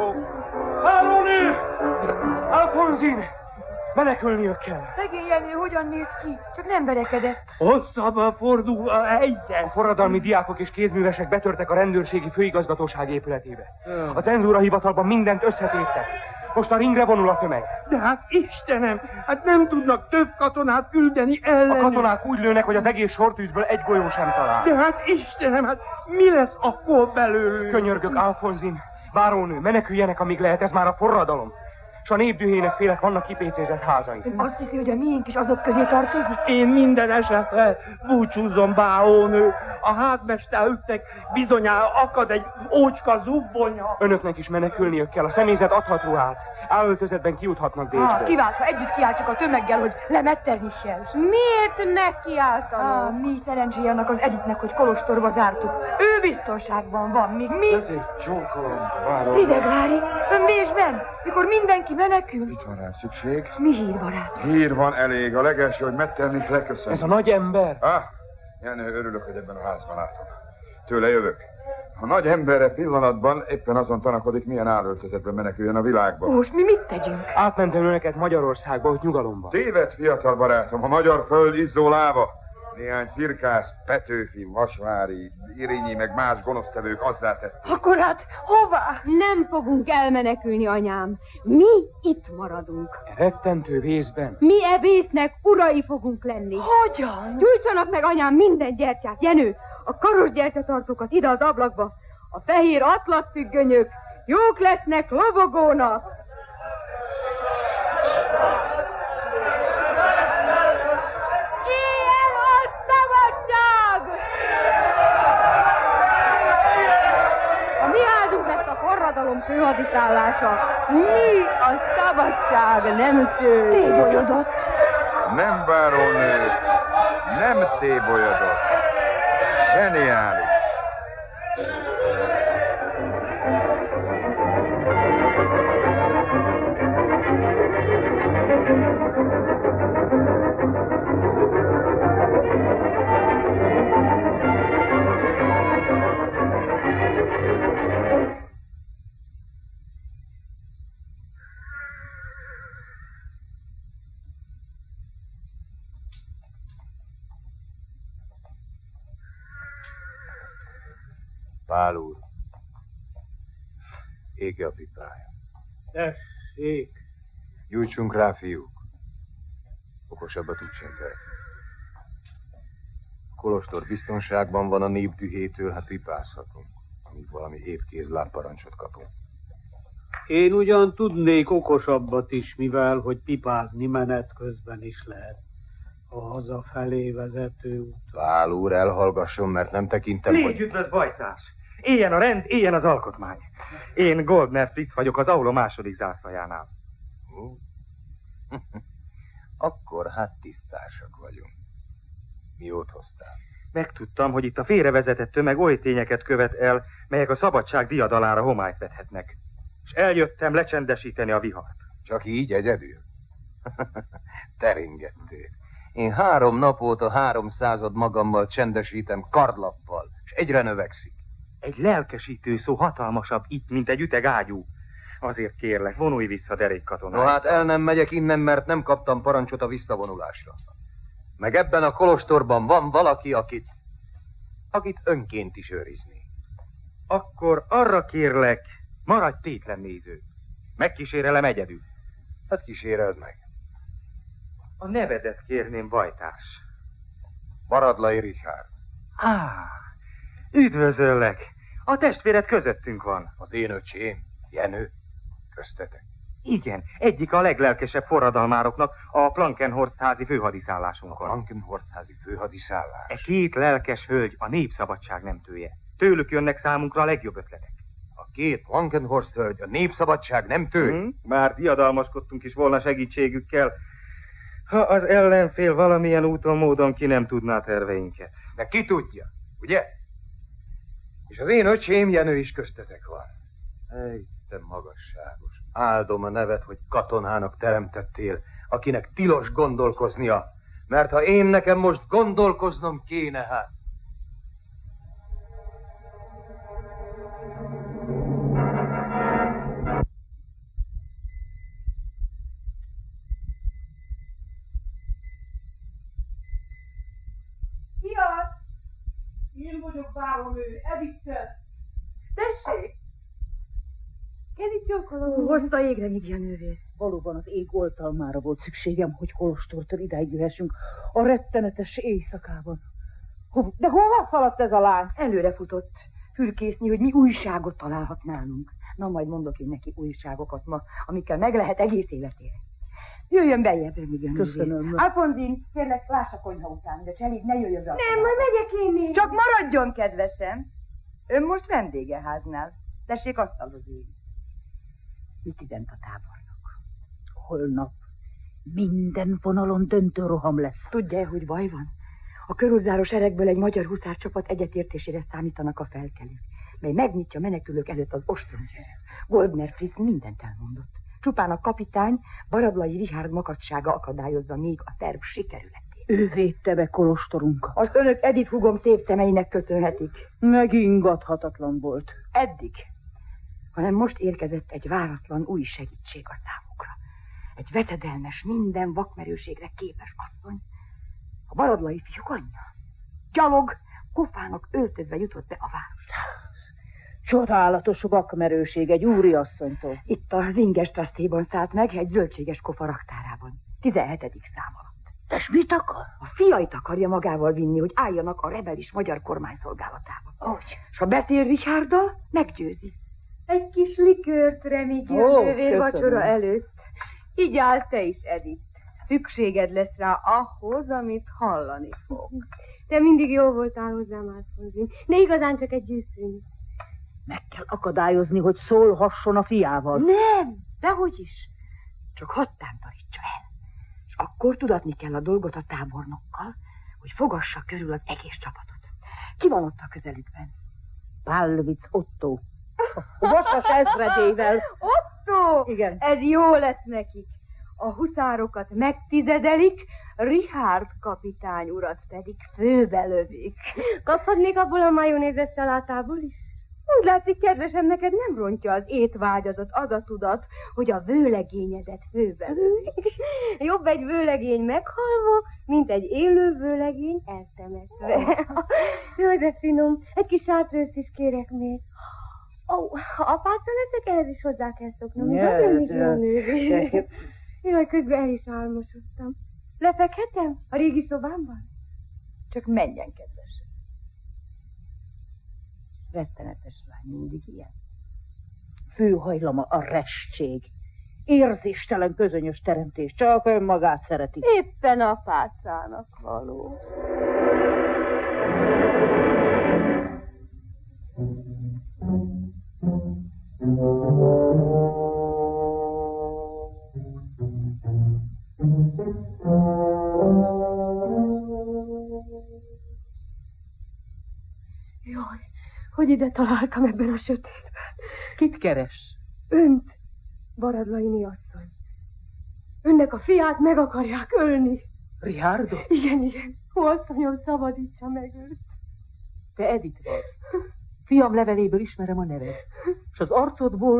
Báró! Bárónő! Alfonzin! Menekülniük kell. Szegény Jenő hogyan néz ki? Csak nem verekedett. Hosszabban fordul a helyzet. A forradalmi diákok és kézművesek betörtek a rendőrségi főigazgatóság épületébe. A cenzúra hivatalban mindent összetéptek. Most a ringre vonul a tömeg. De hát Istenem, hát nem tudnak több katonát küldeni ellenük. A katonák úgy lőnek, hogy az egész sortűzből egy golyó sem talál. De hát Istenem, hát mi lesz akkor belőlük? Könyörgök, Alfonzin. Bárónő, meneküljenek, amíg lehet, ez már a forradalom. S a népdühének félek vannak kipécézett házai. Azt hiszi, hogy a miénk is azok közé tartozik? Én minden esetre búcsúzom, bárónő. A házmesterüknek bizonyára akad egy ócska zubbonya. Önöknek is menekülniük kell, a személyzet adhat ruhát. Álöltözetben kijuthatnak Bécsből. Kiváltva együtt kiáltsak a tömeggel, hogy lemetternissen. Miért ne kiáltanak? Mi szerencséje annak az Editnek, hogy kolostorba zártuk. Ő biztonságban van, míg mi... Ezért csókolom, bárónő. Ideglári, ön Bécsben, mikor mindenki menekül. Itt van rá szükség. Mi hír, barát? Hír van elég, a legelső, hogy Metternichet leköszön. Ez a nagy ember. Jenő, örülök, hogy ebben a házban látom. Tőle jövök. A nagy emberre pillanatban éppen azon tanakodik, milyen állöltözetben meneküljön a világba. Most mi mit tegyünk? Átmentem önöket Magyarországba, hogy nyugalomba. Téved, fiatal barátom, a magyar föld izzó láva. Néhány Firkász, Petőfi, Vasvári, Irényi, meg más gonosztevők azzá tették. Akkor hát hová? Nem fogunk elmenekülni, anyám. Mi itt maradunk. Rettentő vészben. Mi ebésznek urai fogunk lenni. Hogyan? Gyújtsanak meg, anyám, minden gyertyát. Jenő, a karos gyertyatartókat ide az ablakba. A fehér atlatfüggönyök jók lesznek lobogónak. Ilyen a szabadság! A mi házunk lesz a forradalom főhadiszállása. Mi a szabadság nemző. Tébolyodott. Nem, bárónő, nem tébolyodott. Zseniális. Pál úr, ége a pipája. Tessék. Gyújtsunk rá, fiúk. Okosabbat úgysem tehetünk. A kolostor biztonságban van, a népdühétől, hát pipázhatunk, amíg valami épp kézláb parancsot kapunk. Én ugyan tudnék okosabbat is, mivel hogy pipázni menet közben is lehet. A hazafelé vezető út. Pál úr, elhallgasson, mert nem tekintem, Légy üdvöz, bajtárs! Éljen a rend, éljen az alkotmány. Én Goldner Fritz vagyok, az aula második zászlajánál. Akkor hát tisztársak vagyunk. Miót hoztál? Megtudtam, hogy itt a félrevezetett tömeg oly tényeket követ el, melyek a szabadság diadalára homályt vethetnek. És eljöttem lecsendesíteni a vihart. Csak így egyedül? Teringettél. Én 3 nap óta 300 magammal csendesítem kardlappal, és egyre növekszik. Egy lelkesítő szó hatalmasabb itt, mint egy üteg ágyú. Azért kérlek, vonulj vissza, derékkatonát. No hát el nem megyek innen, mert nem kaptam parancsot a visszavonulásra. Meg ebben a kolostorban van valaki, akit önként is őrizni. Akkor arra kérlek, maradj tétlen néző. Megkísérelem egyedül. Hát kíséreld meg. A nevedet kérném, bajtárs. Baradlai Richard. Üdvözöllek. A testvéred közöttünk van. Az én öcsém, Jenő, köztetek. Igen, egyik a leglelkesebb forradalmároknak a Plankenhorst házi főhadiszállásunkon. A Plankenhorst házi főhadiszállás? E 2 lelkes hölgy a népszabadság nemtője. Tőlük jönnek számunkra a legjobb ötletek. A 2 Plankenhorst hölgy a népszabadság nemtője? Már diadalmaskodtunk is volna segítségükkel, ha az ellenfél valamilyen úton, módon ki nem tudná terveinket. De ki tudja, ugye? És az én öcsém Jenő is köztetek van. Ej, te magasságos. Áldom a nevet, hogy katonának teremtettél, akinek tilos gondolkoznia. Mert ha én nekem most gondolkoznom kéne, hát... vagyok, báronő, Edittel. Tessék! Kezit csókolom. Hozta égre, Midia nővér. Valóban az ég oltalmára volt szükségem, hogy Kolostortól idáig jöhessünk a rettenetes éjszakában. De hova szaladt ez a lány? Előre futott. Fürkészni, hogy mi újságot találhat nálunk. Na, majd mondok én neki újságokat ma, amikkel meg lehet egész életére. Jöjjön beljebb, Midia nővér. Köszönöm. Alfonzin, kérlek, láss a konyha után, de Cselik ne jöjjön rá. Nem, majd megyek én is. Csak maradjon, kedvesem. Ön most vendége háznál. Tessék asztalhoz ülni. Mit ident a tábornok? Holnap minden vonalon döntő roham lesz. Tudja, hogy baj van? A körúzáros erekből egy magyar huszárcsapat egyetértésére számítanak a felkelők, mely megnyitja menekülők előtt az ostromgyűrűt. Goldner Fritz mindent elmondott. Csupán a kapitány, Baradlai Richárd makacsága akadályozza még a terv sikerületét. Ő védte be kolostorunkat. Az önök Edith húgom szép szemeinek köszönhetik. Megingathatatlan volt. Eddig. Hanem most érkezett egy váratlan új segítség a számukra. Egy vetedelmes, minden vakmerőségre képes asszony. A baradlai fiúk anyja. Gyalog, kofának öltözve jutott be a városba. Csodálatos vakmerőség egy úriasszonytól. Itt a Zingerstrasszéban szállt meg, egy zöldséges kofa raktárában. 17. szám alatt. És mit akar? A fiait akarja magával vinni, hogy álljanak a rebelis magyar kormány szolgálatába. Hogy? És ha beszél Richárddal, meggyőzi. Egy kis likőrt, Remigia nővér vacsora előtt. Így áll te is, Edith. Szükséged lesz rá ahhoz, amit hallani fog. Te mindig jó voltál hozzám, Alfonzin, de igazán csak egy gyűszűn. Meg kell akadályozni, hogy szólhasson a fiával. Nem, dehogy is. Csak hadd tántorítsa el. És akkor tudatni kell a dolgot a tábornokkal, hogy fogassa körül az egész csapatot. Ki van ott a közelükben? Pálvic Otto. A vasas ezredével. Otto! Igen. Ez jó lesz nekik. A huszárokat megtizedelik, Richárd kapitány urat pedig főbe lövik. Kaphatnék abból a majonézes salátából is? Úgy látszik, kedvesem, neked nem rontja az étvágyadat az a tudat, hogy a vőlegényedet főbe lövik. Jobb egy vőlegény meghalva, mint egy élő vőlegény eltemetve. Jaj, de finom. Egy kis sátrőzt is kérek még. Ha apáttal leszek, ehhez is hozzá kell szoknom. Jaj, közben el is álmosodtam. Lefekhetem? A régi szobámban? Csak menjen, kedves. Rettenetes lány, mindig ilyen. Főhajlama a restség. Érzéstelen közönyös teremtés, csak önmagát szereti. Éppen apácának való. Jaj, hogy ide találtam ebben a sötétben. Kit keres? Önt, Baradlaini asszony. Önnek a fiát meg akarják ölni. Richárdo? Igen. Ó, asszonyom, szabadítsa meg őt. Te Edith vagy. Fiam leveléből ismerem a neved, és az arcodból